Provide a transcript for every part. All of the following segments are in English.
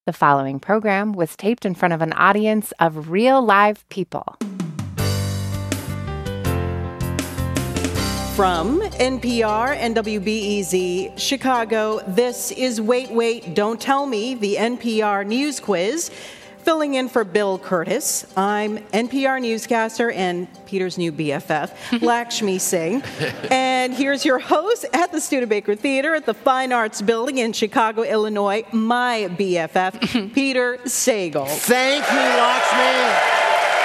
The following program was taped in front of an audience of real live people. From NPR and WBEZ Chicago, this is Wait, Wait, Don't Tell Me, the NPR News Quiz. Filling in for Bill Curtis, I'm NPR newscaster and Peter's new BFF, Lakshmi Singh. And here's your host at the Studebaker Theater at the Fine Arts Building in Chicago, Illinois, my BFF, Peter Sagal. Thank you, Lakshmi.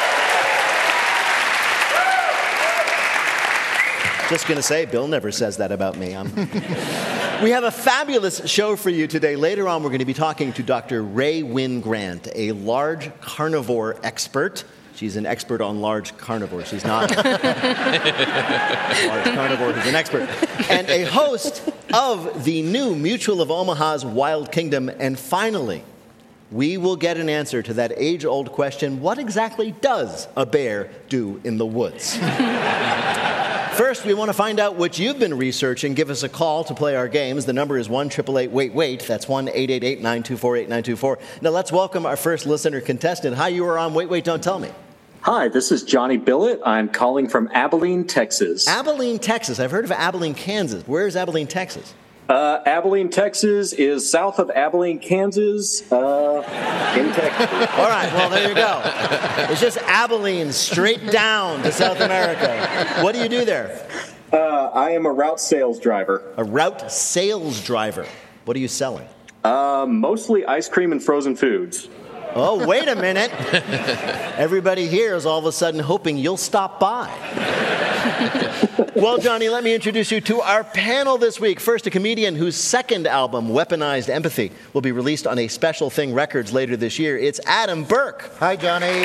Just going to say, Bill never says that about me. We have a fabulous show for you today. Later on, we're going to be talking to Dr. Rae Wynn Grant, a large carnivore expert. She's an expert on large carnivores. She's not a large carnivore, she's an expert. And a host of the new Mutual of Omaha's Wild Kingdom. And finally, we will get an answer to that age-old question, what exactly does a bear do in the woods? First, we want to find out what you've been researching. Give us a call to play our games. The number is 1-888-WAIT-WAIT. That's 1-888-924-8924. Now let's welcome our first listener contestant. Hi, you are on Wait, Wait, Don't Tell Me. Hi, this is Johnny Billett. I'm calling from Abilene, Texas. Abilene, Texas. I've heard of Abilene, Kansas. Where is Abilene, Texas? Abilene, Texas is south of Abilene, Kansas, in Texas. All right, well, there you go. It's just Abilene, straight down to South America. What do you do there? I am a route sales driver. A route sales driver. What are you selling? Mostly ice cream and frozen foods. Oh, wait a minute. Everybody here is all of a sudden hoping you'll stop by. Well, Johnny, let me introduce you to our panel this week. First, a comedian whose second album, Weaponized Empathy, will be released on a Special Thing Records later this year. It's Adam Burke. Hi, Johnny.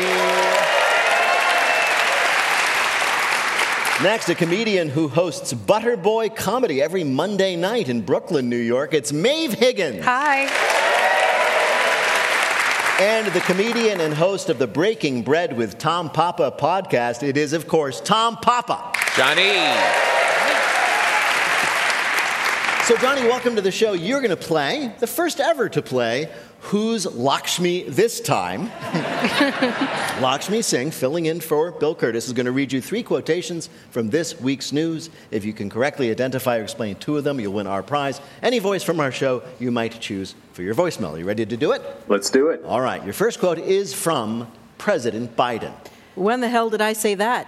Next, a comedian who hosts Butterboy Comedy every Monday night in Brooklyn, New York. It's Maeve Higgins. Hi. And the comedian and host of the Breaking Bread with Tom Papa podcast, it is, of course, Tom Papa. Johnny. So, Johnny, welcome to the show. You're going to play, the first ever to play, Who's Lakshmi This Time? Lakshmi Singh, filling in for Bill Curtis, is going to read you 3 quotations from this week's news. If you can correctly identify or explain 2 of them, you'll win our prize. Any voice from our show you might choose for your voicemail. Are you ready to do it? Let's do it. All right. Your first quote is from President Biden. When the hell did I say that?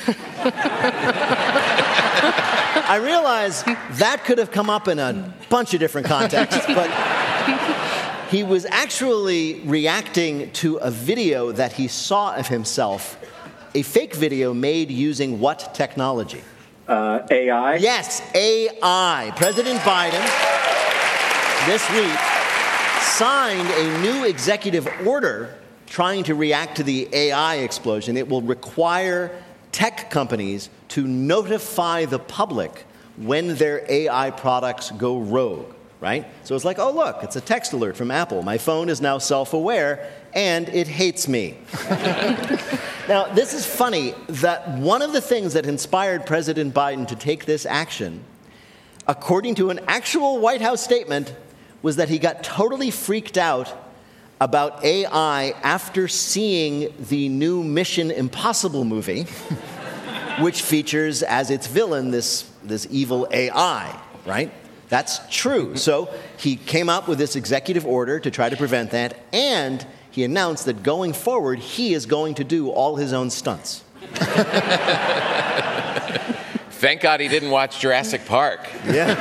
I realize that could have come up in a bunch of different contexts, but he was actually reacting to a video that he saw of himself, a fake video made using what technology? AI? Yes, AI. President Biden, this week, signed a new executive order trying to react to the AI explosion. It will require tech companies to notify the public when their AI products go rogue, right? So it's like, oh, look, it's a text alert from Apple. My phone is now self-aware, and it hates me. Now, this is funny that one of the things that inspired President Biden to take this action, according to an actual White House statement, was that he got totally freaked out about AI after seeing the new Mission Impossible movie, which features as its villain this evil AI, right? That's true. So he came up with this executive order to try to prevent that, and he announced that going forward, he is going to do all his own stunts. Thank God he didn't watch Jurassic Park. Yeah.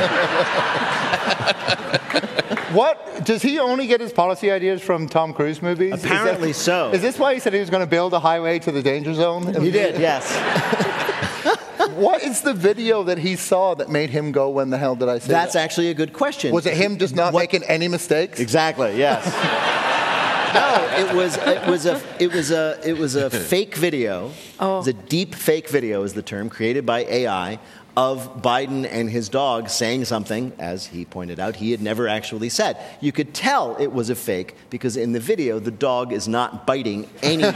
What? Does he only get his policy ideas from Tom Cruise movies? Apparently so. Is this why he said he was going to build a highway to the danger zone? He did, yes. What is the video that he saw that made him go, when the hell did I say That's that? actually a good question. Was it him just not making any mistakes? Exactly, yes. No, it was a fake video. Oh. It was a deep fake video is the term, created by AI, of Biden and his dog saying something, as he pointed out, he had never actually said. You could tell it was a fake because in the video, the dog is not biting anyone.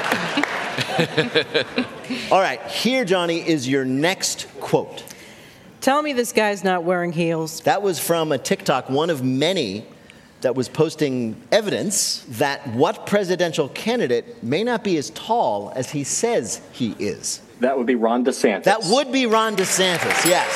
All right, here, Johnny, is your next quote. Tell me this guy's not wearing heels. That was from a TikTok, one of many that was posting evidence that what presidential candidate may not be as tall as he says he is. That would be Ron DeSantis. That would be Ron DeSantis, yes.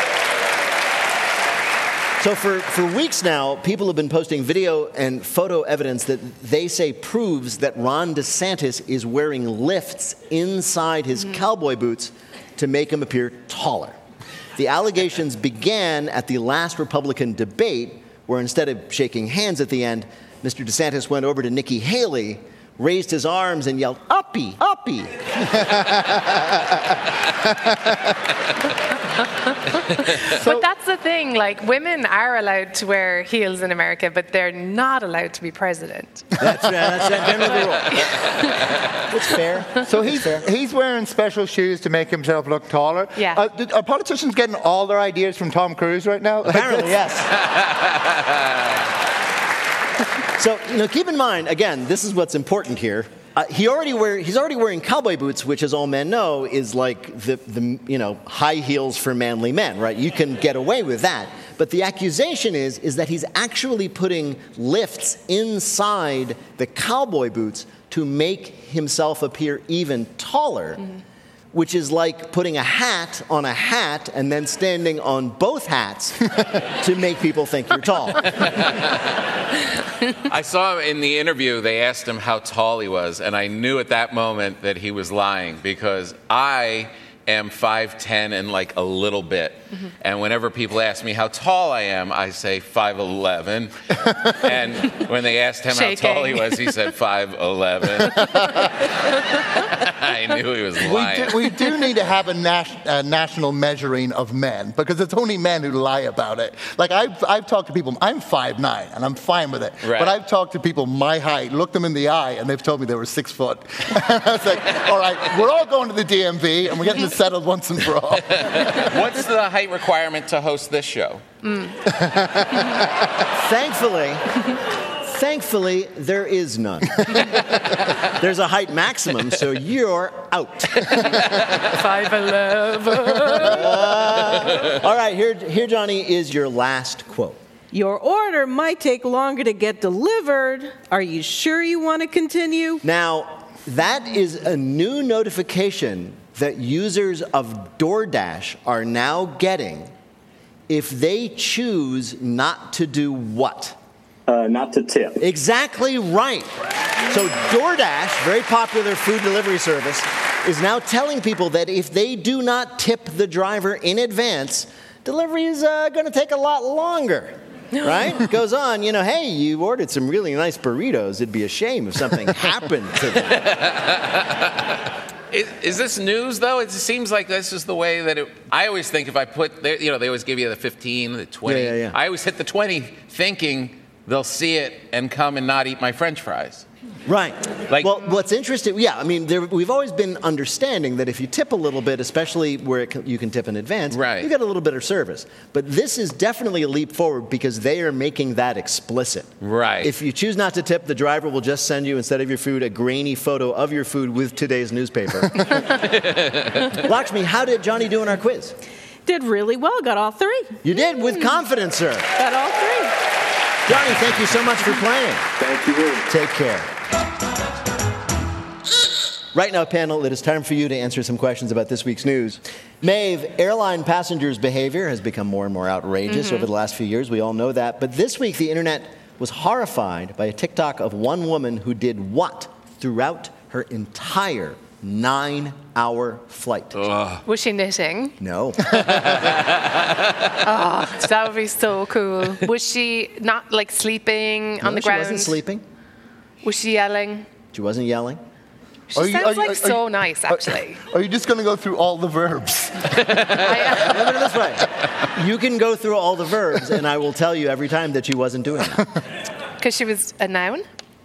So for weeks now, people have been posting video and photo evidence that they say proves that Ron DeSantis is wearing lifts inside his cowboy boots to make him appear taller. The allegations began at the last Republican debate, where instead of shaking hands at the end, Mr. DeSantis went over to Nikki Haley, raised his arms, and yelled, "Uppy, uppy." But that's the thing, like, women are allowed to wear heels in America, but they're not allowed to be president. That's generally the rule. It's fair. So he's wearing special shoes to make himself look taller. Yeah. Are politicians getting all their ideas from Tom Cruise right now? Apparently, yes. So, keep in mind, again, this is what's important here. He's already wearing cowboy boots, which, as all men know, is like the high heels for manly men, right? You can get away with that. But the accusation is that he's actually putting lifts inside the cowboy boots to make himself appear even taller, which is like putting a hat on a hat and then standing on both hats to make people think you're tall. I saw in the interview, they asked him how tall he was, and I knew at that moment that he was lying, because I am 5'10" and like a little bit. And whenever people ask me how tall I am, I say 5'11". And when they asked him how tall he was, he said 5'11". I knew he was lying. We do need to have a national measuring of men, because it's only men who lie about it. Like, I've talked to people, I'm 5'9", and I'm fine with it. Right. But I've talked to people my height, looked them in the eye, and they've told me they were 6 foot. And I was like, all right, we're all going to the DMV, and we're getting this settled once and for all. What's the height requirement to host this show? Thankfully, there is none. There's a height maximum, so you're out. 5'11". All right, here, Johnny, is your last quote. Your order might take longer to get delivered. Are you sure you want to continue? Now, that is a new notification that users of DoorDash are now getting if they choose not to do what? Not to tip. Exactly right. So DoorDash, very popular food delivery service, is now telling people that if they do not tip the driver in advance, delivery is going to take a lot longer. Right? It goes on, hey, you ordered some really nice burritos. It'd be a shame if something happened to them. Is this news, though? It seems like this is the way that I always think if I put, they always give you the 15, the 20. Yeah. I always hit the 20 thinking they'll see it and come and not eat my French fries. Right. Like, well, what's interesting, we've always been understanding that if you tip a little bit, especially where you can tip in advance, right, you get a little better service. But this is definitely a leap forward because they are making that explicit. Right. If you choose not to tip, the driver will just send you, instead of your food, a grainy photo of your food with today's newspaper. Lakshmi, how did Johnny do in our quiz? Did really well. Got all 3. You did, with confidence, sir. Got all 3. Johnny, thank you so much for playing. Thank you. Take care. Right now, panel, it is time for you to answer some questions about this week's news. Maeve, airline passengers' behavior has become more and more outrageous over the last few years. We all know that. But this week, the internet was horrified by a TikTok of one woman who did what throughout her entire 9-hour flight? Was she knitting? No. That would be so cool. Was she not like sleeping on the ground? She wasn't sleeping. Was she yelling? She wasn't yelling. She sounds so nice, actually. Are you just going to go through all the verbs? Put it this way. You can go through all the verbs, and I will tell you every time that she wasn't doing it. Because she was a noun?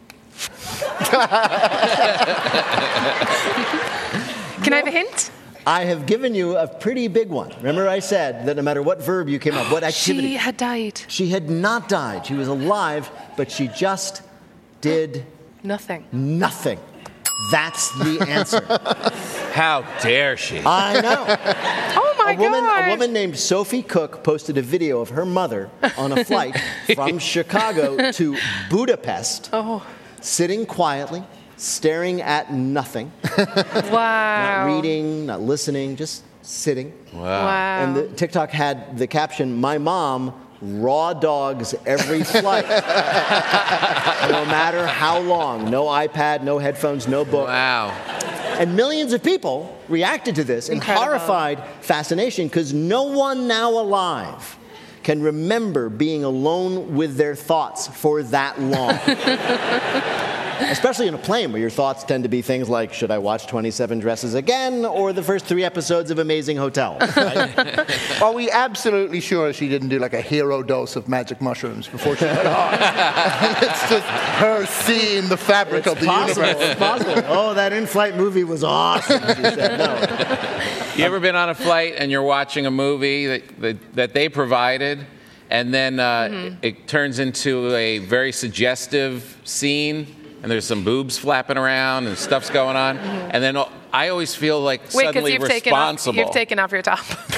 Can I have a hint? I have given you a pretty big one. Remember I said that no matter what verb you came up, what activity. She had died. She had not died. She was alive, but she just did Nothing. nothing. That's the answer. How dare she? I know. Oh my God. A woman named Sophie Cook posted a video of her mother on a flight from Chicago to Budapest, sitting quietly, staring at nothing. Wow. Not reading, not listening, just sitting. Wow. And the TikTok had the caption, "My mom raw dogs every flight." No matter how long. No iPad, no headphones, no book. Wow. And millions of people reacted to this in horrified fascination because no one now alive can remember being alone with their thoughts for that long. Especially in a plane where your thoughts tend to be things like, should I watch 27 Dresses again or the first 3 episodes of Amazing Hotel? Right? Are we absolutely sure she didn't do like a hero dose of magic mushrooms before she went on? It's just her seeing the fabric of the universe. It's possible. Oh, that in-flight movie was awesome, she said. No. You ever been on a flight and you're watching a movie that they provided, and then it turns into a very suggestive scene, and there's some boobs flapping around and stuff's going on, and then I always feel like suddenly responsible. You've taken off your top.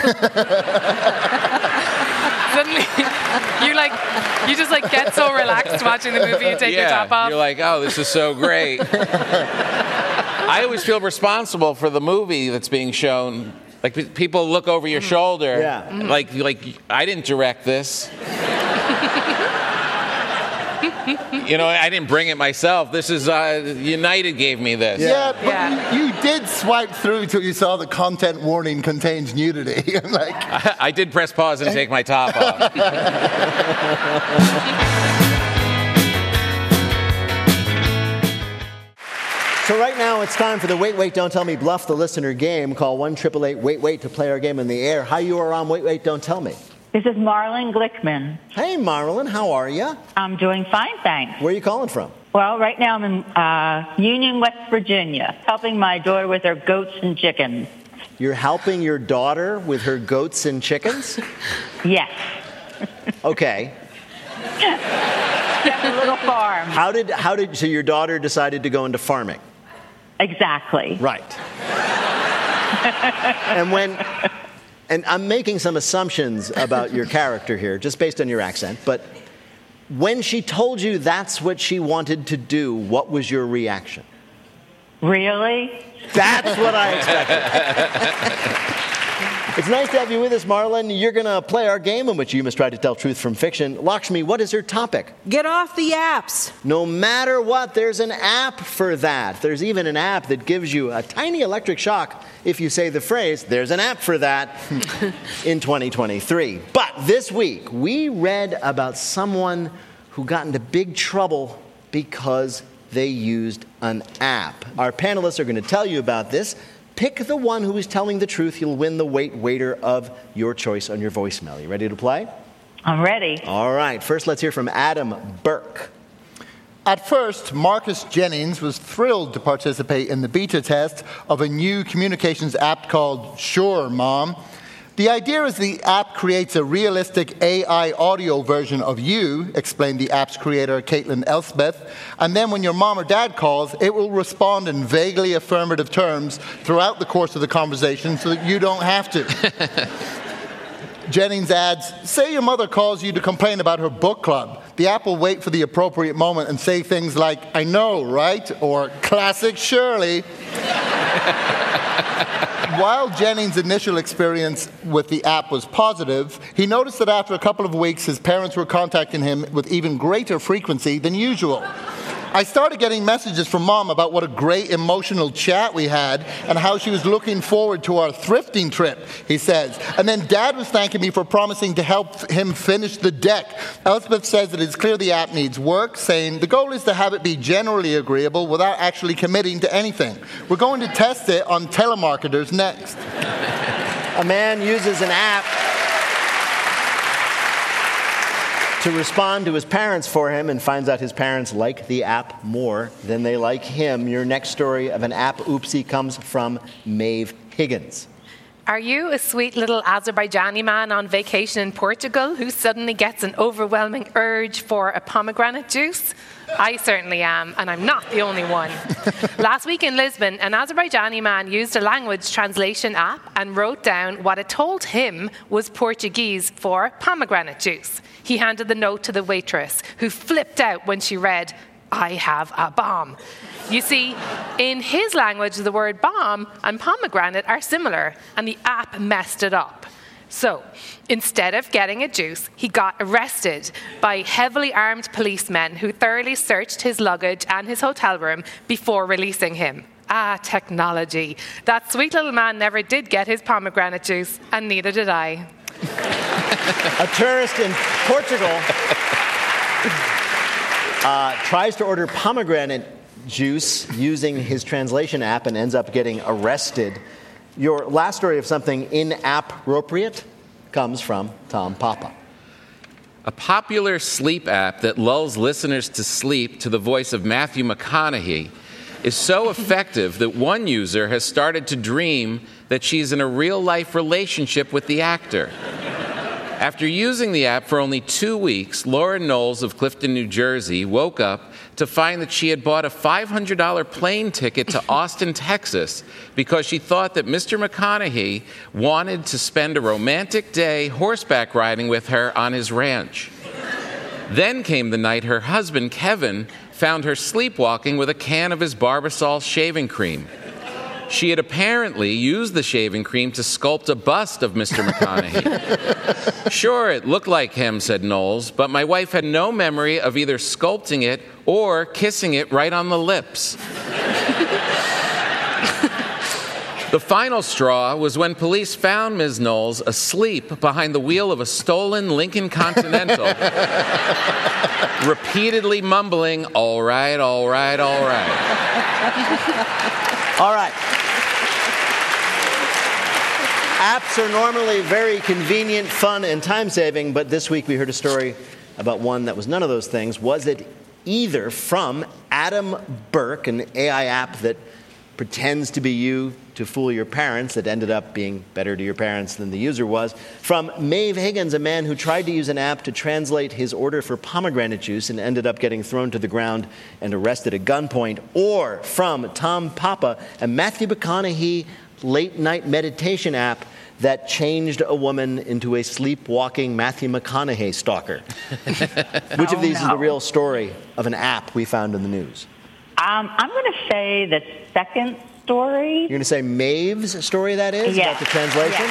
Suddenly, you just get so relaxed watching the movie. You take your top off. You're like, oh, this is so great. I always feel responsible for the movie that's being shown. Like people look over your shoulder. Yeah. Like I didn't direct this. I didn't bring it myself. This is United gave me this. Yeah, but you did swipe through till you saw the content warning contains nudity. I did press pause and take my top off. So right now it's time for the Wait, Wait, Don't Tell Me Bluff the Listener game. Call 1-888-WAIT-WAIT to play our game in the air. Hi, you are on Wait, Wait, Don't Tell Me. This is Marlon Glickman. Hey, Marlon, how are you? I'm doing fine, thanks. Where are you calling from? Well, right now I'm in Union, West Virginia, helping my daughter with her goats and chickens. You're helping your daughter with her goats and chickens? Yes. Okay. She has a little farm. So your daughter decided to go into farming? Exactly. Right. And I'm making some assumptions about your character here, just based on your accent, but when she told you that's what she wanted to do, what was your reaction? Really? That's what I expected. It's nice to have you with us, Marlon. You're going to play our game in which you must try to tell truth from fiction. Lakshmi, what is your topic? Get off the apps. No matter what, there's an app for that. There's even an app that gives you a tiny electric shock if you say the phrase, there's an app for that, in 2023. But this week, we read about someone who got into big trouble because they used an app. Our panelists are going to tell you about this. Pick the one who is telling the truth. You'll win the Wait Waiter of your choice on your voicemail. You ready to play? I'm ready. All right. First, let's hear from Adam Burke. At first, Marcus Jennings was thrilled to participate in the beta test of a new communications app called Sure, Mom. The idea is the app creates a realistic AI audio version of you, explained the app's creator, Caitlin Elspeth, and then when your mom or dad calls, it will respond in vaguely affirmative terms throughout the course of the conversation so that you don't have to. Jennings adds, say your mother calls you to complain about her book club. The app will wait for the appropriate moment and say things like, I know, right? Or, classic Shirley. While Jennings' initial experience with the app was positive, he noticed that after a couple of weeks, his parents were contacting him with even greater frequency than usual. I started getting messages from Mom about what a great emotional chat we had and how she was looking forward to our thrifting trip, he says. And then Dad was thanking me for promising to help him finish the deck. Elspeth says that it's clear the app needs work, saying the goal is to have it be generally agreeable without actually committing to anything. We're going to test it on telemarketers next. A man uses an app to respond to his parents for him and finds out his parents like the app more than they like him. Your next story of an app oopsie comes from Maeve Higgins. Are you a sweet little Azerbaijani man on vacation in Portugal who suddenly gets an overwhelming urge for a pomegranate juice? I certainly am, and I'm not the only one. Last week in Lisbon, an Azerbaijani man used a language translation app and wrote down what it told him was Portuguese for pomegranate juice. He handed the note to the waitress, who flipped out when she read, "I have a bomb." You see, in his language, the word bomb and pomegranate are similar, and the app messed it up. So, instead of getting a juice, he got arrested by heavily armed policemen who thoroughly searched his luggage and his hotel room before releasing him. Ah, technology. That sweet little man never did get his pomegranate juice, and neither did I. A tourist in Portugal tries to order pomegranate juice using his translation app and ends up getting arrested. Your last story of something inappropriate comes from Tom Papa. A popular sleep app that lulls listeners to sleep to the voice of Matthew McConaughey is so effective that one user has started to dream that she's in a real-life relationship with the actor. After using the app for only 2 weeks, Laura Knowles of Clifton, New Jersey, woke up to find that she had bought a $500 plane ticket to Austin, Texas, because she thought that Mr. McConaughey wanted to spend a romantic day horseback riding with her on his ranch. Then came the night her husband, Kevin, found her sleepwalking with a can of his Barbasol shaving cream. She had apparently used the shaving cream to sculpt a bust of Mr. McConaughey. Sure, it looked like him, said Knowles, but my wife had no memory of either sculpting it or kissing it right on the lips. The final straw was when police found Ms. Knowles asleep behind the wheel of a stolen Lincoln Continental, repeatedly mumbling, "All right, all right, all right." All right. Apps are normally very convenient, fun, and time-saving, but this week we heard a story about one that was none of those things. Was it either from Adam Burke, an AI app that pretends to be you to fool your parents, that ended up being better to your parents than the user was, from Maeve Higgins, a man who tried to use an app to translate his order for pomegranate juice and ended up getting thrown to the ground and arrested at gunpoint, or from Tom Papa, a Matthew McConaughey late-night meditation app that changed a woman into a sleepwalking Matthew McConaughey stalker. Which of these is the real story of an app we found in the news? I'm going to say the second story. You're going to say Maeve's story, that is, yes. about the translation?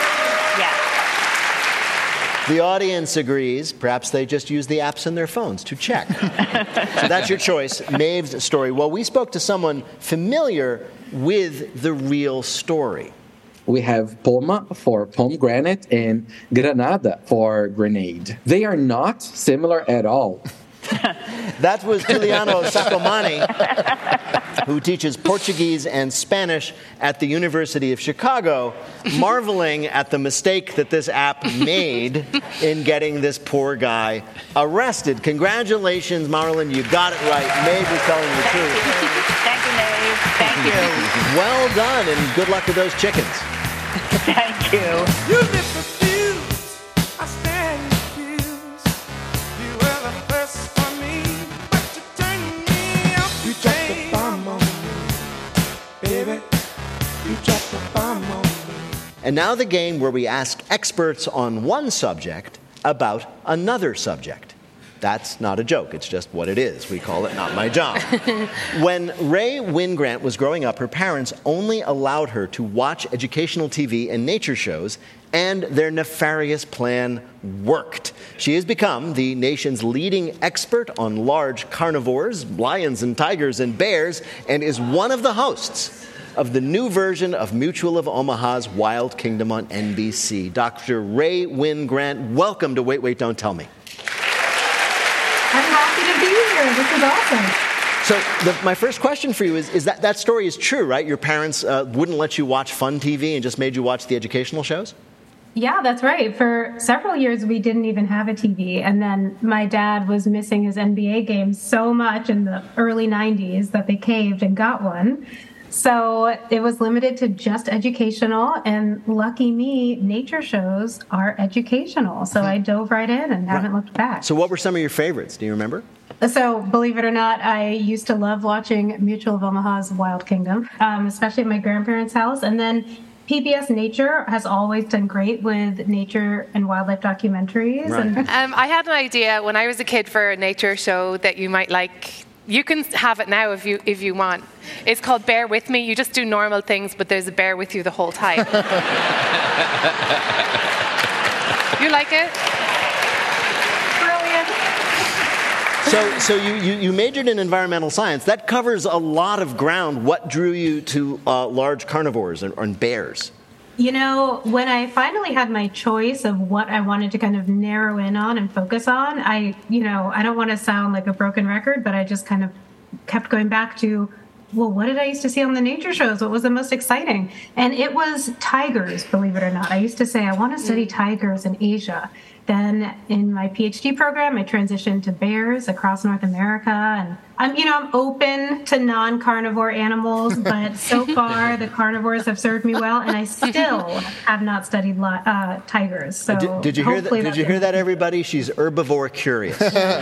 Yes. The audience agrees. Perhaps they just use the apps on their phones to check. So that's your choice, Maeve's story. Well, we spoke to someone familiar with the real story. We have Poma for pomegranate and Granada for grenade. They are not similar at all. That was Juliano Sacomani, who teaches Portuguese and Spanish at the University of Chicago, marveling at the mistake that this app made in getting this poor guy arrested. Congratulations, Marilyn. You got it right. Maeve was telling the truth. Thank you, Maeve. Thank you. Well done, and good luck with those chickens. Thank you. And now the game where we ask experts on one subject about another subject. That's not a joke. It's just what it is. We call it Not My Job. When Ray Wingrant was growing up, her parents only allowed her to watch educational TV and nature shows, and their nefarious plan worked. She has become the nation's leading expert on large carnivores, lions and tigers and bears, and is one of the hosts of the new version of Mutual of Omaha's Wild Kingdom on NBC. Dr. Ray Wingrant, welcome to Wait, Wait, Don't Tell Me. I'm happy to be here. This is awesome. So my first question for you is that story is true, right? Your parents wouldn't let you watch fun TV and just made you watch the educational shows? Yeah, that's right. For several years, we didn't even have a TV. And then my dad was missing his NBA games so much in the early 90s that they caved and got one. So it was limited to just educational, and lucky me, nature shows are educational. So I dove right in and haven't looked back. So what were some of your favorites? Do you remember? So, believe it or not, I used to love watching Mutual of Omaha's Wild Kingdom, especially at my grandparents' house. And then PBS Nature has always done great with nature and wildlife documentaries. Right. And I had an idea when I was a kid for a nature show that you might like. You can have it now if you want. It's called Bear With Me. You just do normal things, but there's a bear with you the whole time. You like it? Brilliant. So you majored in environmental science. That covers a lot of ground. What drew you to large carnivores and bears? You know, when I finally had my choice of what I wanted to kind of narrow in on and focus on, I don't want to sound like a broken record, but I just kind of kept going back to, well, what did I used to see on the nature shows? What was the most exciting? And it was tigers, believe it or not. I used to say, I want to study tigers in Asia. Then in my PhD program, I transitioned to bears across North America. And I'm open to non-carnivore animals, but so far the carnivores have served me well, and I still have not studied tigers. So did you hear that? Did you hear that, everybody? She's herbivore curious.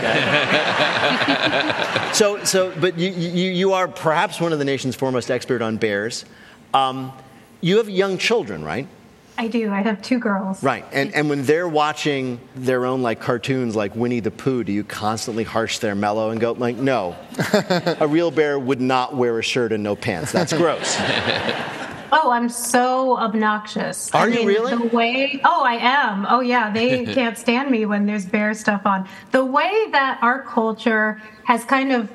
But you are perhaps one of the nation's foremost expert on bears. You have young children, right? I do. I have 2 girls. Right. And when they're watching their own cartoons like Winnie the Pooh, do you constantly harsh their mellow and go no, a real bear would not wear a shirt and no pants. That's gross. Oh, I'm so obnoxious. Are you really? I am. Oh, yeah. They can't stand me when there's bear stuff on. The way that our culture has kind of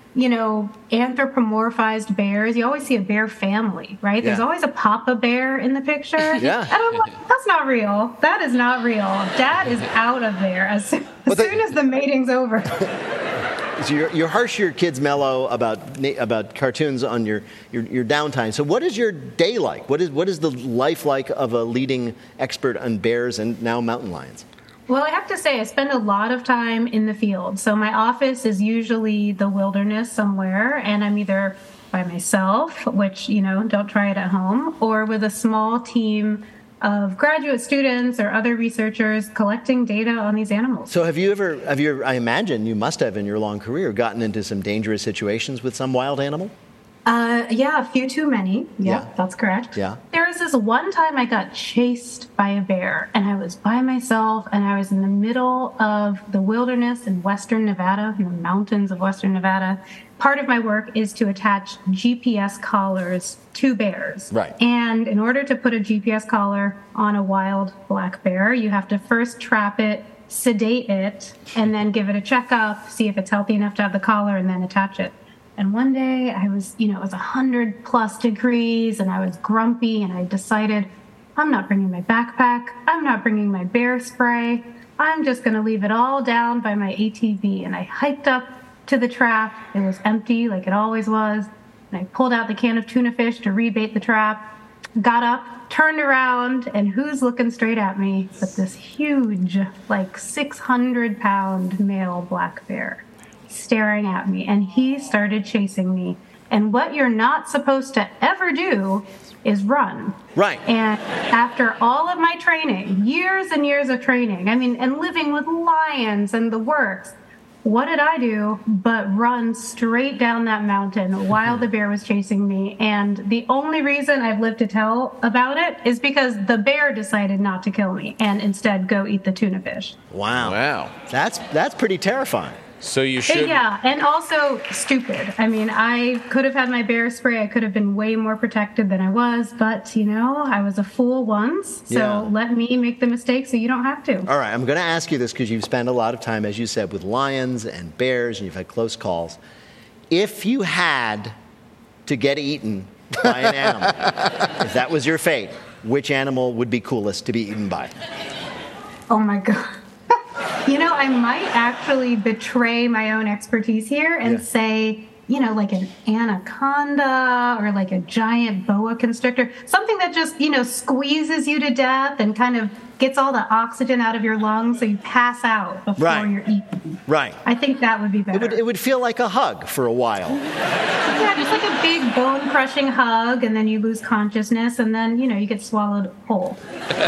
anthropomorphized bears. You always see a bear family, right? Yeah. There's always a papa bear in the picture. Yeah. And I'm like, that's not real. That is not real. Dad is out of there as soon as the mating's over. So you harsh your kids mellow about cartoons on your downtime. So what is your day like? What is the life like of a leading expert on bears and now mountain lions? Well, I have to say, I spend a lot of time in the field. So my office is usually the wilderness somewhere, and I'm either by myself, which, don't try it at home, or with a small team of graduate students or other researchers collecting data on these animals. So have you ever, I imagine you must have in your long career, gotten into some dangerous situations with some wild animal? Yeah, a few too many. Yeah, that's correct. Yeah. There was this one time I got chased by a bear, and I was by myself, and I was in the middle of the wilderness in western Nevada, in the mountains of western Nevada. Part of my work is to attach GPS collars to bears. Right. And in order to put a GPS collar on a wild black bear, you have to first trap it, sedate it, and then give it a checkup, see if it's healthy enough to have the collar, and then attach it. And one day I was, it was 100+ degrees and I was grumpy, and I decided I'm not bringing my backpack. I'm not bringing my bear spray. I'm just going to leave it all down by my ATV. And I hiked up to the trap. It was empty like it always was. And I pulled out the can of tuna fish to rebait the trap, got up, turned around, and who's looking straight at me but this huge, 600-pound male black bear staring at me, and he started chasing me. And what you're not supposed to ever do is run. Right. And after all of my training, years and years of training, and living with lions and the works, what did I do but run straight down that mountain while the bear was chasing me? And the only reason I've lived to tell about it is because the bear decided not to kill me and instead go eat the tuna fish. Wow. That's pretty terrifying. So you should... Yeah, and also stupid. I could have had my bear spray. I could have been way more protected than I was, but, I was a fool once, so let me make the mistake so you don't have to. All right, I'm going to ask you this because you've spent a lot of time, as you said, with lions and bears, and you've had close calls. If you had to get eaten by an animal, if that was your fate, which animal would be coolest to be eaten by? Oh, my God. I might actually betray my own expertise here and say, like an anaconda or like a giant boa constrictor, something that just, squeezes you to death and kind of gets all the oxygen out of your lungs so you pass out before you're eaten. Right. I think that would be better. It would feel like a hug for a while. Yeah, just like a big bone-crushing hug, and then you lose consciousness, and then, you get swallowed whole.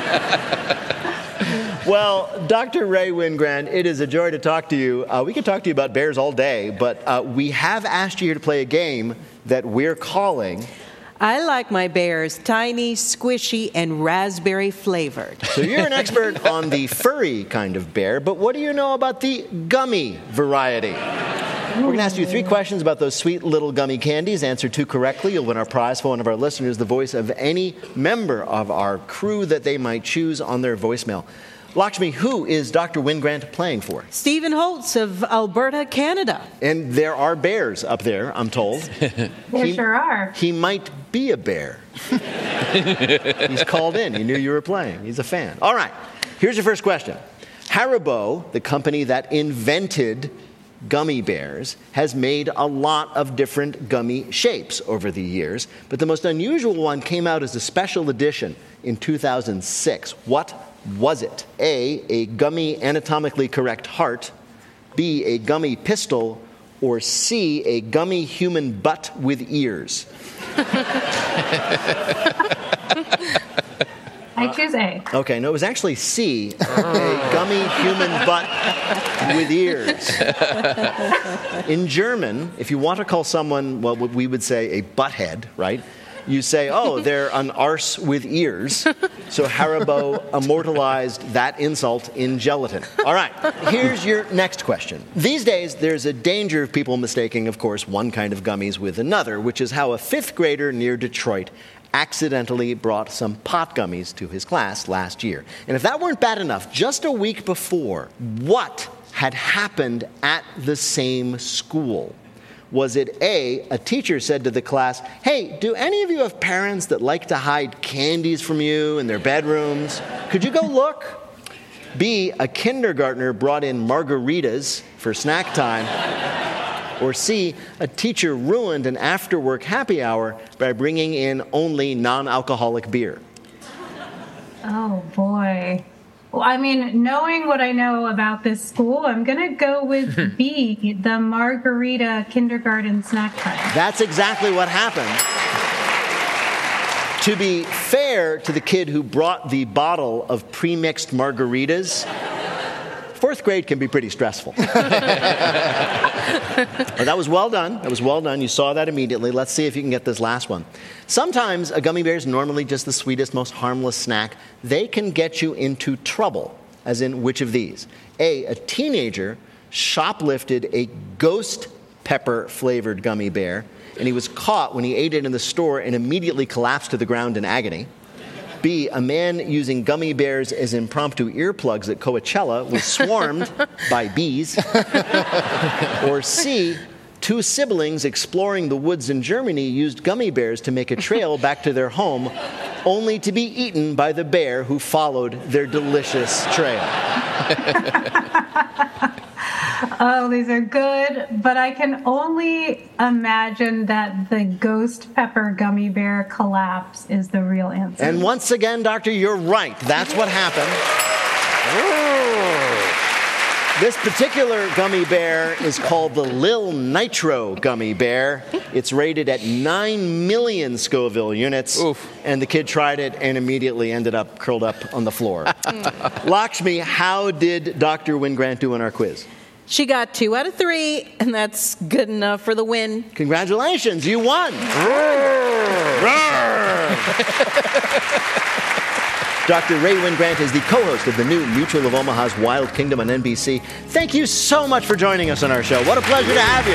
Well, Dr. Ray Wingrand, it is a joy to talk to you. We could talk to you about bears all day, but we have asked you here to play a game that we're calling... I like my bears tiny, squishy, and raspberry flavored. So you're an expert on the furry kind of bear, but what do you know about the gummy variety? We're going to ask you 3 questions about those sweet little gummy candies. Answer 2 correctly, you'll win our prize for one of our listeners, the voice of any member of our crew that they might choose on their voicemail. Lakshmi, who is Dr. Wingrand playing for? Stephen Holtz of Alberta, Canada. And there are bears up there, I'm told. There sure are. He might be a bear. He's called in. He knew you were playing. He's a fan. All right. Here's your first question. Haribo, the company that invented gummy bears, has made a lot of different gummy shapes over the years, but the most unusual one came out as a special edition in 2006. What was it? A gummy anatomically correct heart, B, a gummy pistol, or C, a gummy human butt with ears? I choose A. Okay, no, it was actually C, a gummy human butt with ears. In German, if you want to call someone, well, what we would say a butthead, right? You say, oh, they're an arse with ears. So Haribo immortalized that insult in gelatin. All right, here's your next question. These days, there's a danger of people mistaking, of course, one kind of gummies with another, which is how a 5th grader near Detroit accidentally brought some pot gummies to his class last year. And if that weren't bad enough, just a week before, what had happened at the same school? Was it A, a teacher said to the class, hey, do any of you have parents that like to hide candies from you in their bedrooms? Could you go look? B, a kindergartner brought in margaritas for snack time. Or C, a teacher ruined an after-work happy hour by bringing in only non-alcoholic beer. Oh, boy. Well, I mean, knowing what I know about this school, I'm going to go with B, the margarita kindergarten snack time. That's exactly what happened. To be fair to the kid who brought the bottle of pre-mixed margaritas, 4th grade can be pretty stressful. Well, that was well done. That was well done. You saw that immediately. Let's see if you can get this last one. Sometimes a gummy bear is normally just the sweetest, most harmless snack. They can get you into trouble, as in which of these? A teenager shoplifted a ghost pepper-flavored gummy bear, and he was caught when he ate it in the store and immediately collapsed to the ground in agony. B, a man using gummy bears as impromptu earplugs at Coachella was swarmed by bees. Or C, 2 siblings exploring the woods in Germany used gummy bears to make a trail back to their home, only to be eaten by the bear who followed their delicious trail. Oh, these are good, but I can only imagine that the ghost pepper gummy bear collapse is the real answer. And once again, Doctor, you're right. That's what happened. This particular gummy bear is called the Lil Nitro gummy bear. It's rated at 9 million Scoville units. Oof. And the kid tried it and immediately ended up curled up on the floor. Lakshmi, how did Dr. Wingrand do in our quiz? She got 2 out of 3, and that's good enough for the win. Congratulations, you won. Dr. Ray Wingrand is the co-host of the new Mutual of Omaha's Wild Kingdom on NBC. Thank you so much for joining us on our show. What a pleasure to have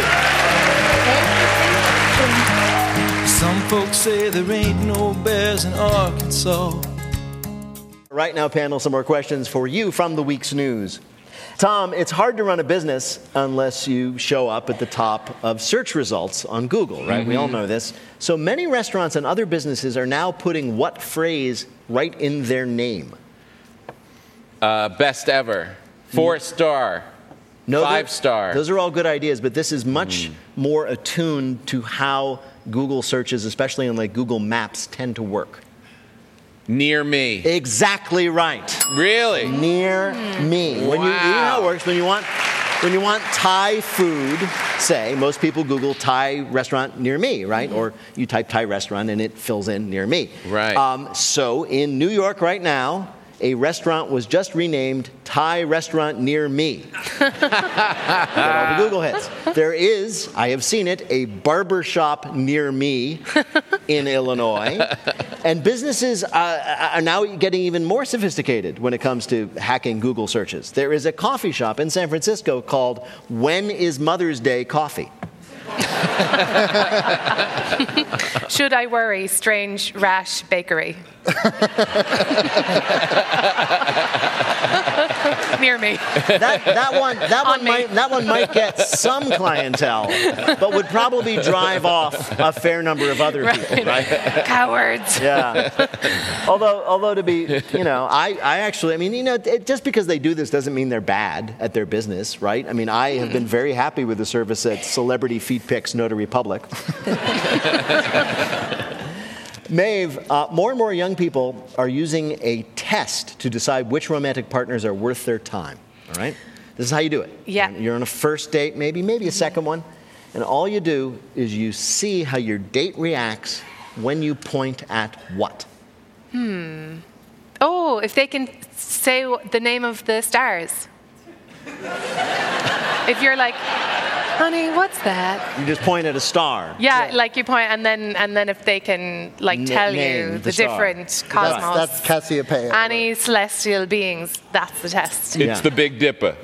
you. Some folks say there ain't no bears in Arkansas. Right now, panel, some more questions for you from the week's news. Tom, it's hard to run a business unless you show up at the top of search results on Google, right? Mm-hmm. We all know this. So many restaurants and other businesses are now putting what phrase right in their name? Best ever. 4-star. No, 5-star. Those are all good ideas, but this is much more attuned to how Google searches, especially on like Google Maps, tend to work. Near me. Exactly right. Really? Near me. When you know how it works, when you want When you want Thai food, say, most people Google Thai restaurant near me, right? Or you type Thai restaurant and it fills in near me. Right. So in New York right now, a restaurant was just renamed Thai Restaurant Near Me. Get all the Google hits. There is, I have seen it, a barber shop near me in Illinois. And businesses are now getting even more sophisticated when it comes to hacking Google searches. There is a coffee shop in San Francisco called When is Mother's Day Coffee? Should I worry? Strange Rash Bakery. Near me. That one might get some clientele, but would probably drive off a fair number of other people, right? Cowards. Yeah. Although to be, I actually, just because they do this doesn't mean they're bad at their business, right? I mean, I have been very happy with the service at Celebrity Feet Pics Notary Public. Maeve, more and more young people are using a test to decide which romantic partners are worth their time, all right? This is how you do it. Yeah. You're on a first date, maybe a second one, and all you do is you see how your date reacts when you point at what? Oh, if they can say the name of the stars. If you're like, honey, what's that? You just point at a star. Yeah, like you point, and then if they can tell you the different cosmos, that's Cassiopeia. any celestial beings, that's the test. It's the Big Dipper.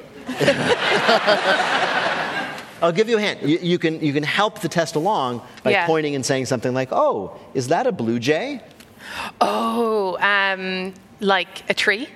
I'll give you a hint. You can help the test along by pointing and saying something like, "Oh, is that a blue jay?" Oh, like a tree.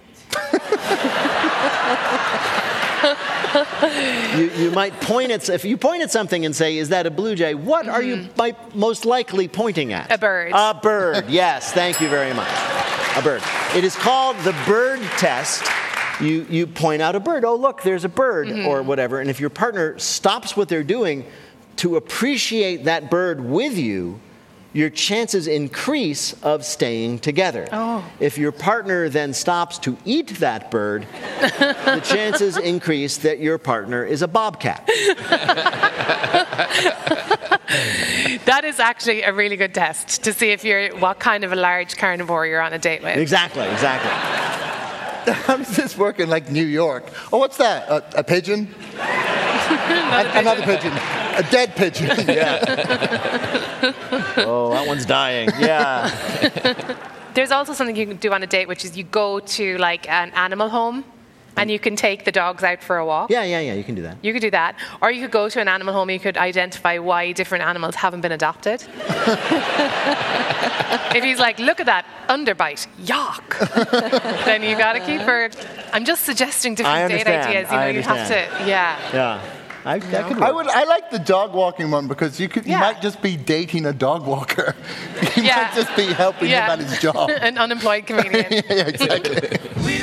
You might point at, if you point at something and say, "Is that a blue jay?" What are you most likely pointing at? A bird. A bird. Yes, thank you very much. A bird. It is called the bird test. You point out a bird. Oh, look, there's a bird, or whatever. And if your partner stops what they're doing to appreciate that bird with you, your chances increase of staying together. Oh. If your partner then stops to eat that bird, the chances increase that your partner is a bobcat. That is actually a really good test to see what kind of a large carnivore you're on a date with. Exactly. How does this work in like New York? Oh, what's that? A pigeon? Another pigeon. A dead pigeon. Yeah. Oh, that one's dying. Yeah. There's also something you can do on a date, which is you go to like an animal home and you can take the dogs out for a walk. Yeah, you can do that. You could do that. Or you could go to an animal home and you could identify why different animals haven't been adopted. If he's like, look at that underbite, yuck, then you got to keep her. I'm just suggesting different date ideas. You have to, Yeah. I could work. I like the dog walking one because you might just be dating a dog walker. You might just be helping him at his job. An unemployed comedian. Yeah, exactly.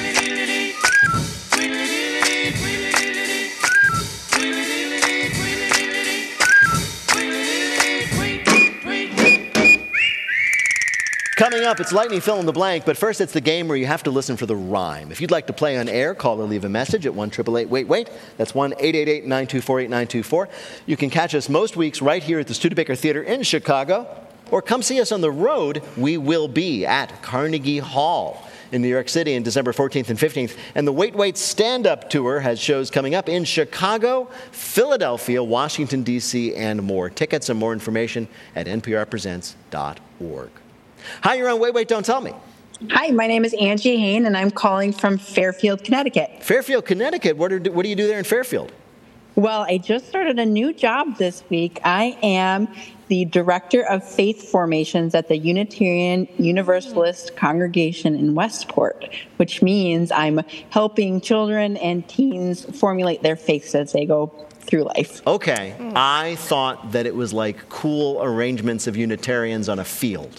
Coming up, it's Lightning Fill in the Blank, but first it's the game where you have to listen for the rhyme. If you'd like to play on air, call or leave a message at 1-888-WAIT-WAIT. That's 1-888-924-8924. You can catch us most weeks right here at the Studebaker Theater in Chicago, or come see us on the road. We will be at Carnegie Hall in New York City in December 14th and 15th. And the Wait Wait stand-up tour has shows coming up in Chicago, Philadelphia, Washington, D.C., and more. Tickets and more information at nprpresents.org. Hi, you're on Wait, Wait, Don't Tell Me. Hi, my name is Angie Hain, and I'm calling from Fairfield, Connecticut. Fairfield, Connecticut. What do you do there in Fairfield? Well, I just started a new job this week. I am the Director of Faith Formations at the Unitarian Universalist Congregation in Westport, which means I'm helping children and teens formulate their faiths as they go through life. Okay. I thought that it was like cool arrangements of Unitarians on a field.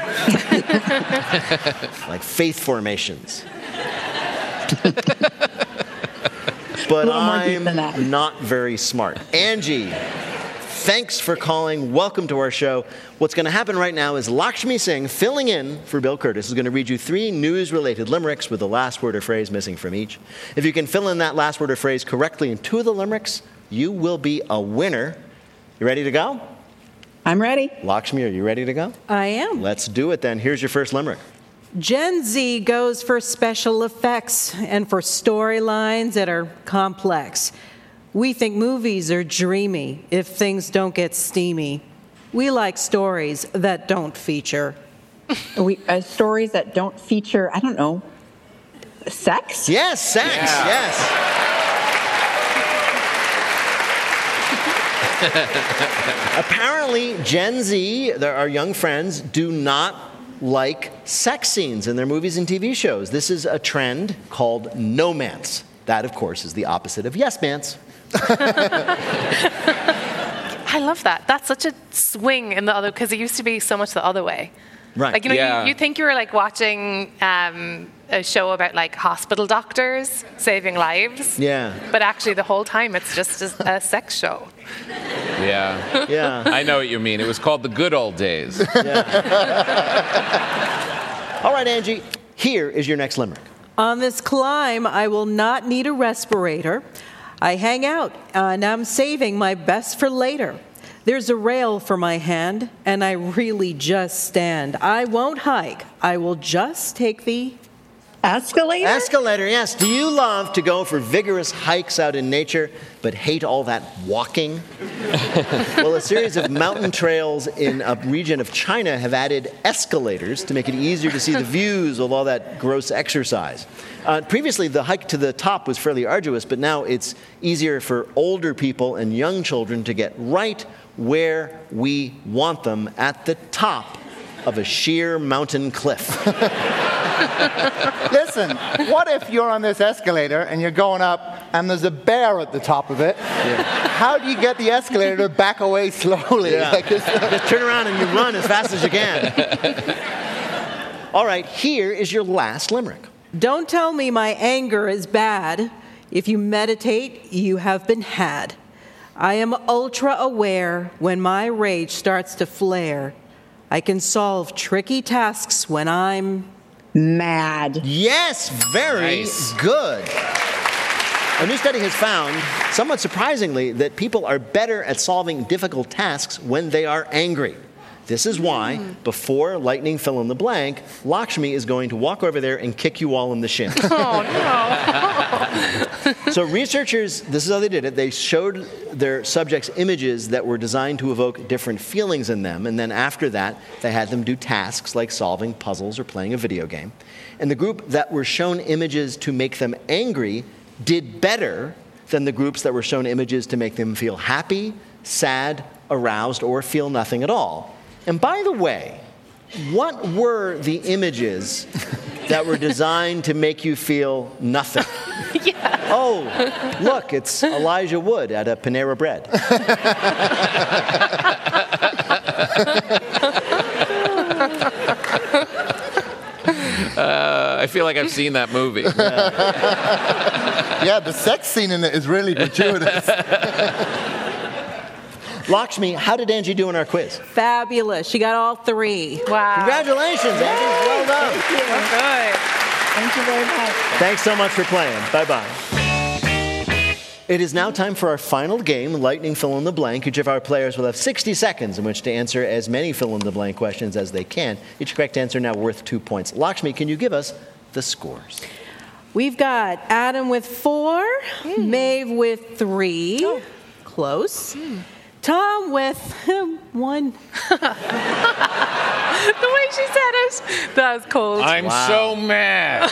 Like faith formations. But I'm not very smart. Angie, thanks for calling. Welcome to our show. What's going to happen right now is Lakshmi Singh, filling in for Bill Curtis, is going to read you 3 news-related limericks with the last word or phrase missing from each. If you can fill in that last word or phrase correctly in 2 of the limericks, you will be a winner. You ready to go? I'm ready. Lakshmi, are you ready to go? I am. Let's do it then. Here's your first limerick. Gen Z goes for special effects and for storylines that are complex. We think movies are dreamy if things don't get steamy. We like stories that don't feature. Stories that don't feature, I don't know, sex? Yes, sex, yes. Apparently, Gen Z, our young friends, do not like sex scenes in their movies and TV shows. This is a trend called no-mance. That, of course, is the opposite of yes-mance. I love that. That's such a swing in the other, because it used to be so much the other way. Right. Like, you think you were like watching a show about like hospital doctors saving lives. Yeah. But actually the whole time it's just a sex show. Yeah. Yeah. I know what you mean. It was called the good old days. All right, Angie, here is your next limerick. On this climb, I will not need a respirator. I hang out, and I'm saving my best for later. There's a rail for my hand, and I really just stand. I won't hike. I will just take the escalator? Escalator, yes. Do you love to go for vigorous hikes out in nature, but hate all that walking? Well, a series of mountain trails in a region of China have added escalators to make it easier to see the views of all that gross exercise. Previously, the hike to the top was fairly arduous, but now it's easier for older people and young children to get right where we want them, at the top of a sheer mountain cliff. Listen, what if you're on this escalator and you're going up and there's a bear at the top of it? Yeah. How do you get the escalator to back away slowly? Yeah. Just turn around and you run as fast as you can. All right, here is your last limerick. Don't tell me my anger is bad. If you meditate, you have been had. I am ultra aware when my rage starts to flare. I can solve tricky tasks when I'm mad. Yes, very good. A new study has found, somewhat surprisingly, that people are better at solving difficult tasks when they are angry. This is why, before lightning fill in the blank, Lakshmi is going to walk over there and kick you all in the shin. Oh, no. So researchers, this is how they did it. They showed their subjects images that were designed to evoke different feelings in them. And then after that, they had them do tasks like solving puzzles or playing a video game. And the group that were shown images to make them angry did better than the groups that were shown images to make them feel happy, sad, aroused, or feel nothing at all. And by the way, what were the images that were designed to make you feel nothing? Yeah. Oh, look, it's Elijah Wood at a Panera Bread. I feel like I've seen that movie. Yeah, the sex scene in it is really gratuitous. Lakshmi, how did Angie do in our quiz? fabulous. She got all 3. Wow. Congratulations, Angie. Well done. Thank you. Good. Thank you very much. Thanks so much for playing. Bye-bye. It is now time for our final game, Lightning Fill in the Blank. Each of our players will have 60 seconds in which to answer as many fill-in-the-blank questions as they can. Each correct answer now worth 2 points. Lakshmi, can you give us the scores? We've got Adam with 4, Maeve with 3. Oh. Close. Tom with 1. The way she said it, that was cold. I'm so mad.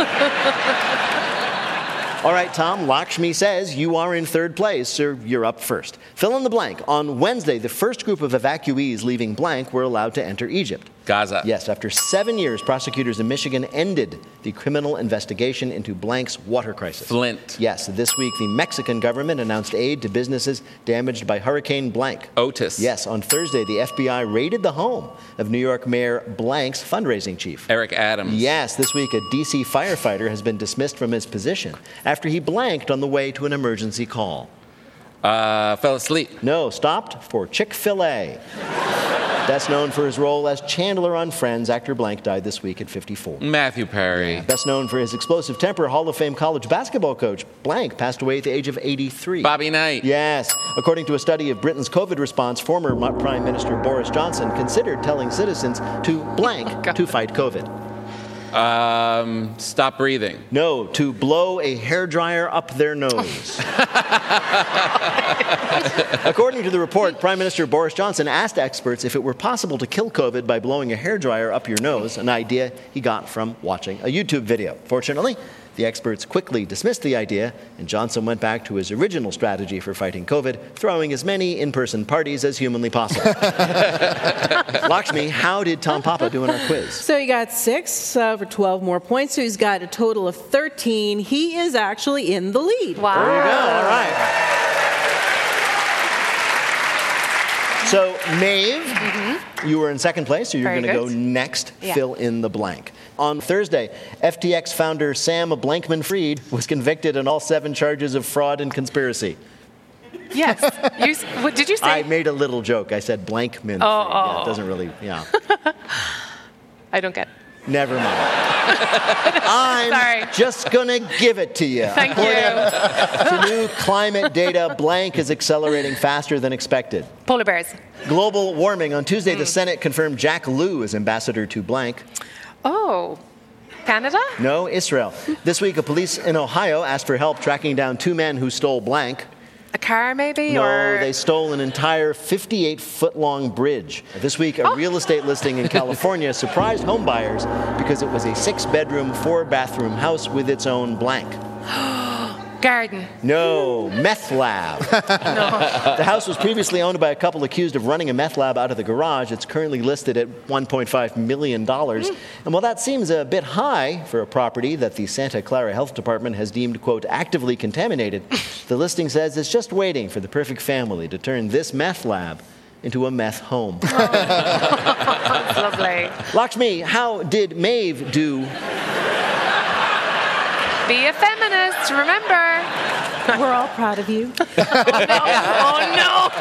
All right, Tom, Lakshmi says you are in third place, so you're up first. Fill in the blank. On Wednesday, the first group of evacuees leaving blank were allowed to enter Egypt. Gaza. Yes, after 7 years, prosecutors in Michigan ended the criminal investigation into blank's water crisis. Flint. Yes, this week the Mexican government announced aid to businesses damaged by Hurricane blank. Otis. Yes, on Thursday, the FBI raided the home of New York Mayor blank's fundraising chief. Eric Adams. Yes, this week a D.C. firefighter has been dismissed from his position after he blanked on the way to an emergency call. Fell asleep. No, stopped for Chick-fil-A. Best known for his role as Chandler on Friends, actor blank died this week at 54. Matthew Perry. Best known for his explosive temper, Hall of Fame college basketball coach blank passed away at the age of 83. Bobby Knight. Yes. According to a study of Britain's COVID response, former Prime Minister Boris Johnson considered telling citizens to blank to fight COVID. Stop breathing. No, to blow a hairdryer up their nose. According to the report, Prime Minister Boris Johnson asked experts if it were possible to kill COVID by blowing a hairdryer up your nose, an idea he got from watching a YouTube video. Fortunately, the experts quickly dismissed the idea, and Johnson went back to his original strategy for fighting COVID, throwing as many in-person parties as humanly possible. Lakshmi, how did Tom Papa do in our quiz? So he got 6 for 12 more points, so he's got a total of 13. He is actually in the lead. Wow. There you go. All right. So, Maeve, you were in second place, so you're going to go next. Yeah. Fill in the blank. On Thursday, FTX founder Sam Blankman-Fried was convicted on all 7 charges of fraud and conspiracy. Yes. What did you say? I made a little joke. I said Blankman. Yeah, it doesn't really, I don't get it. Never mind. I'm just going to give it to you. Thank you. To new climate data, blank is accelerating faster than expected. Polar bears. Global warming. On Tuesday, the Senate confirmed Jack Lew as ambassador to blank. Oh. Canada? No, Israel. This week, a police in Ohio asked for help tracking down 2 men who stole blank. A car, maybe? No, they stole an entire 58-foot-long bridge. This week, a real estate listing in California surprised home buyers because it was a 6-bedroom, 4-bathroom house with its own blank. Garden. No, meth lab. The house was previously owned by a couple accused of running a meth lab out of the garage. It's currently listed at $1.5 million. And while that seems a bit high for a property that the Santa Clara Health Department has deemed, quote, actively contaminated, the listing says it's just waiting for the perfect family to turn this meth lab into a meth home. That's lovely. Lakshmi, how did Maeve do? Be a feminist, remember. We're all proud of you. Oh, no.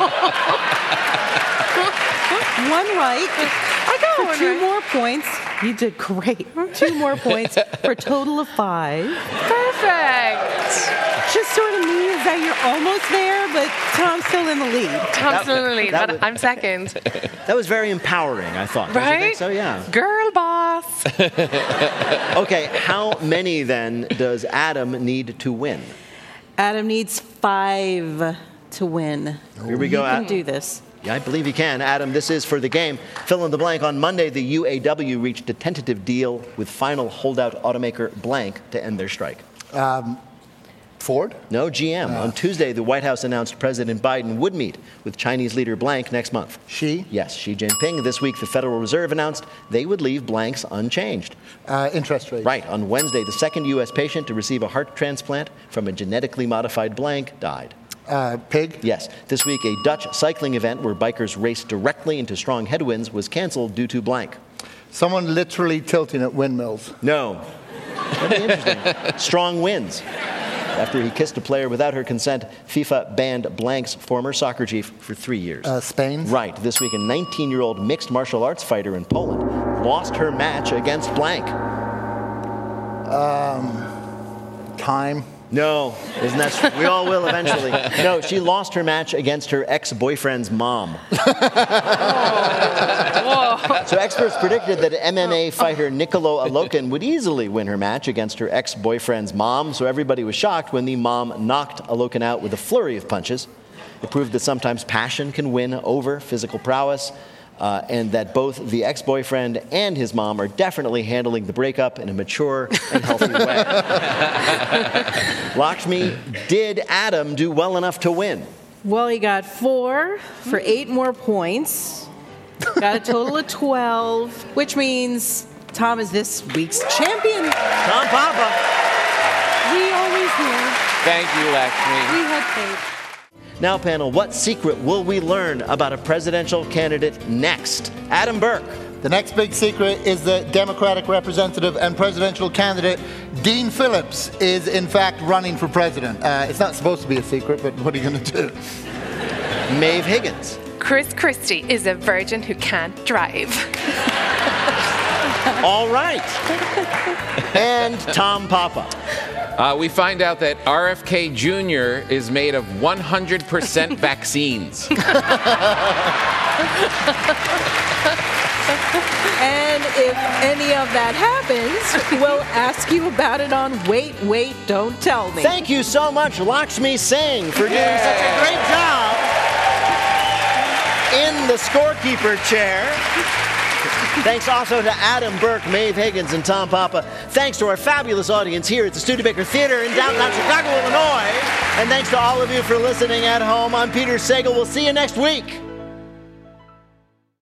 One right. I got For one 2 right. more points. You did great. 2 more points for a total of 5. Perfect. Just sort of means that you're almost there, but Tom's still in the lead. Tom's still in the lead, but I'm second. That was very empowering, I thought. Don't you Right? think so? Yeah. Girl boss. Okay, how many then does Adam need to win? Adam needs 5 to win. Here we go. You can do this. Yeah, I believe you can. Adam, this is for the game. Fill in the blank. On Monday, the UAW reached a tentative deal with final holdout automaker blank to end their strike. Ford? No, GM. On Tuesday, the White House announced President Biden would meet with Chinese leader blank next month. Xi? Yes, Xi Jinping. This week, the Federal Reserve announced they would leave blanks unchanged. Interest rates. Right. On Wednesday, the second U.S. patient to receive a heart transplant from a genetically modified blank died. Pig? Yes. This week, a Dutch cycling event where bikers raced directly into strong headwinds was canceled due to blank. Someone literally tilting at windmills. No. That'd be interesting. Strong winds. After he kissed a player without her consent, FIFA banned blank's former soccer chief for 3 years. Spain? Right. This week, a 19-year-old mixed martial arts fighter in Poland lost her match against blank. Time? No, isn't that? We all will eventually. No, she lost her match against her ex-boyfriend's mom. So experts predicted that MMA fighter Nicolo Alokin would easily win her match against her ex-boyfriend's mom. So everybody was shocked when the mom knocked Alokin out with a flurry of punches. It proved that sometimes passion can win over physical prowess. And that both the ex-boyfriend and his mom are definitely handling the breakup in a mature and healthy way. Lakshmi, did Adam do well enough to win? Well, he got 4 for 8 more points. Got a total of 12, which means Tom is this week's champion. Tom Papa. We always knew. Thank you, Lakshmi. We had faith. Now, panel, what secret will we learn about a presidential candidate next? Adam Burke, The next big secret is that Democratic representative and presidential candidate Dean Phillips is in fact running for president. It's not supposed to be a secret, but what are you going to do? Maeve Higgins. Chris Christie is a virgin who can't drive. All right. And Tom Papa. We find out that RFK Jr. is made of 100% vaccines. And if any of that happens, we'll ask you about it on Wait, Wait, Don't Tell Me. Thank you so much, Lakshmi Singh, for doing such a great job in the scorekeeper chair. Thanks also to Adam Burke, Maeve Higgins, and Tom Papa. Thanks to our fabulous audience here at the Studebaker Theater in downtown Chicago, Illinois. And thanks to all of you for listening at home. I'm Peter Sagal. We'll see you next week.